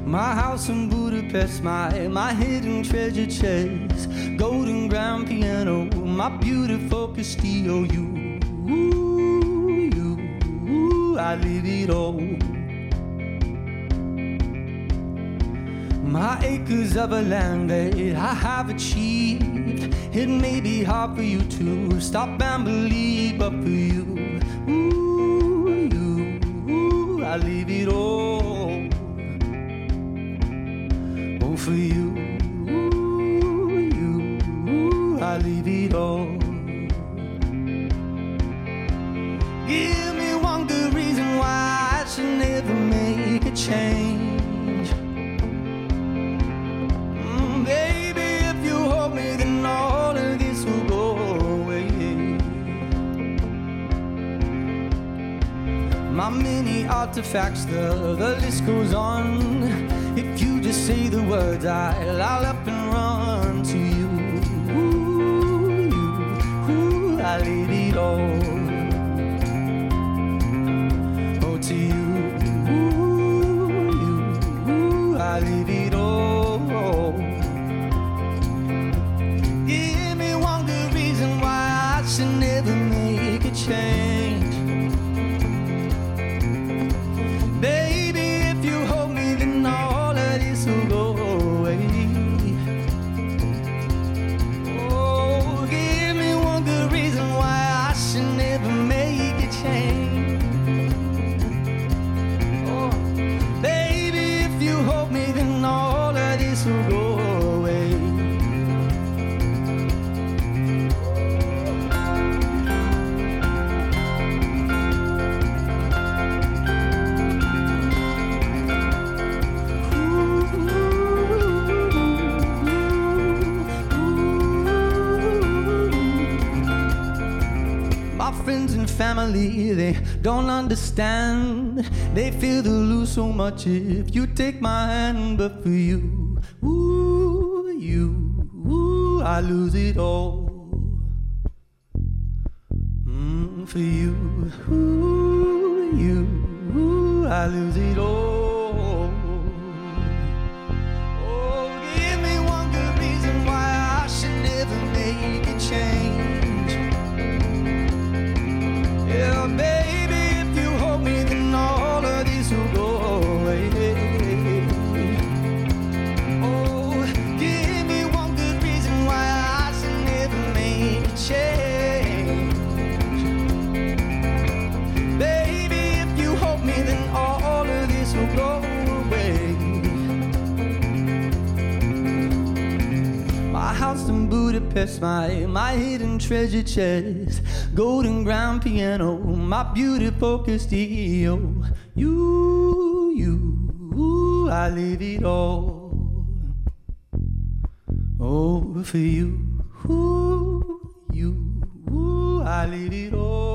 My house in Budapest, my hidden treasure chest, golden grand piano, my beautiful Castillo. I leave it all. My acres of a land that I have achieved. It may be hard for you to stop and believe, but for you, I leave it all. Oh, for you, I leave it all. Give me one good reason why I should never make a change. Baby, if you hold me, then all of this will go away. My many artifacts, the list goes on. If you just say the words, I'll up and run to you. I leave it all. Oh, to you, I leave it all. Give me one good reason why I should never make a change. Baby, if you hold me, then all of this will go away. Oh, give me one good reason why I should never make a change. Oh, baby, if you hold me, then all of this will go away. My friends and family, they don't understand. They feel to lose so much if you take my hand. But for you, I lose it all. For you, I lose it all. Oh, give me one good reason why I should never make a change. Yeah, baby, if you hold me, then all of this will go away. Oh, give me one good reason why I should never make a change. Baby, if you hold me, then all of this will go away. My house in Budapest, my hidden treasure chest, golden grand piano, my beautiful Castillo. I leave it all. Oh, for you, I leave it all.